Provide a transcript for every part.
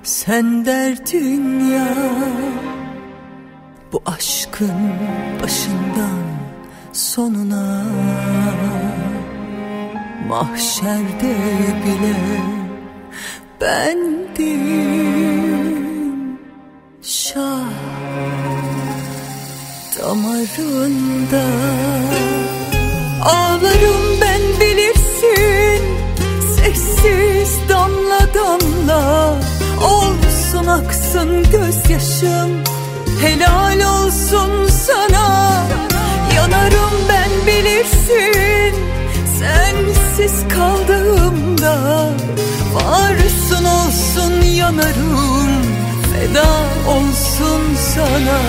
Sen derdin ya bu aşkın başından sonuna, mahşerde bile bendim şah damarında. Ağlarım ben bilirsin, sessiz damla damla. Olsun aksın gözyaşım, helal olsun sana. Yanarım ben bilirsin, sensiz kaldığımda. Varsın olsun yanarım, feda olsun sana.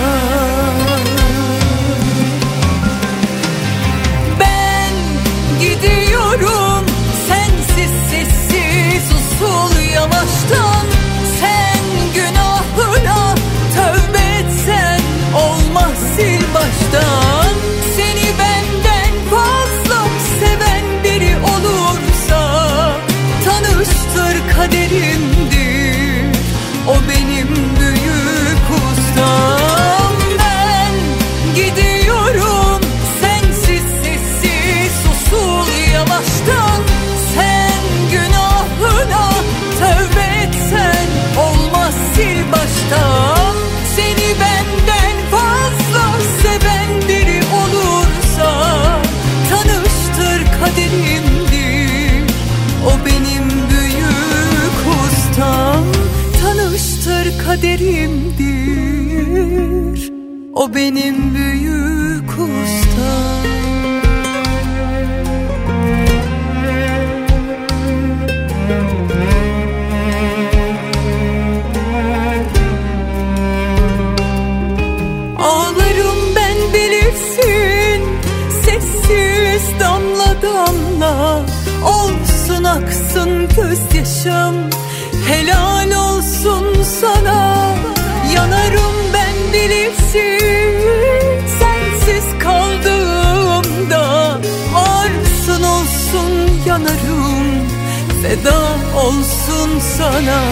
Ben gidiyorum sensiz, sessiz usul yavaştan. Sen günahına tövbe etsen olmaz, sil baştan. Seni benden fazla seven biri olursa tanıştır, kaderimdir o benim büyük ustam. Ben gidiyorum sensiz, sessiz usul yavaştan. Sen günahına tövbe etsen olmaz, sil baştan. Seni benden fazla seven biri olursa tanıştır, kaderimdir o benim büyük ustam. Tanıştır, kaderimdir o benim büyük ustam. Ağlarım ben bilirsin, sessiz damla damla. Olsun aksın gözyaşım, helal olsun sana. Yanarım ben bilirsin, sensiz kaldığımda. Varsın olsun yanarım, feda olsun sana.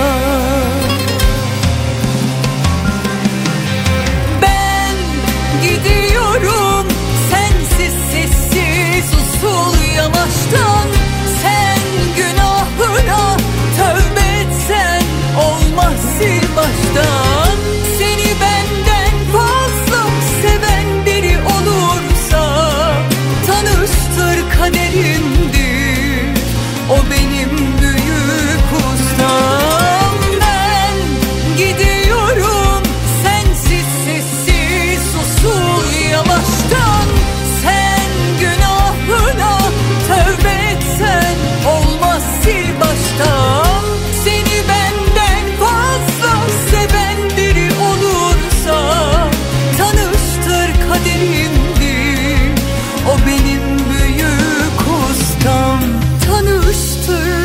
Ben gidiyorum sensiz, sessiz usul yavaştan. Sen günahına tövbe etsen olmaz, sil baştan. Seni benden fazla seven biri olursa tanıştır, kaderimdir o benim büyük ustam. Ben gidiyorum sensiz, sessiz usul yavaştan. Sen günahına tövbe etsen olmaz, sil baştan. Seni benden fazla seven biri olursa tanıştır, kaderimdir o benim büyük ustam. Tanıştır,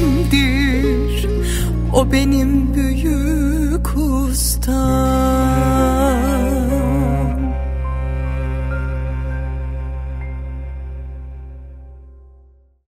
kaderimdir o benim büyük ustam.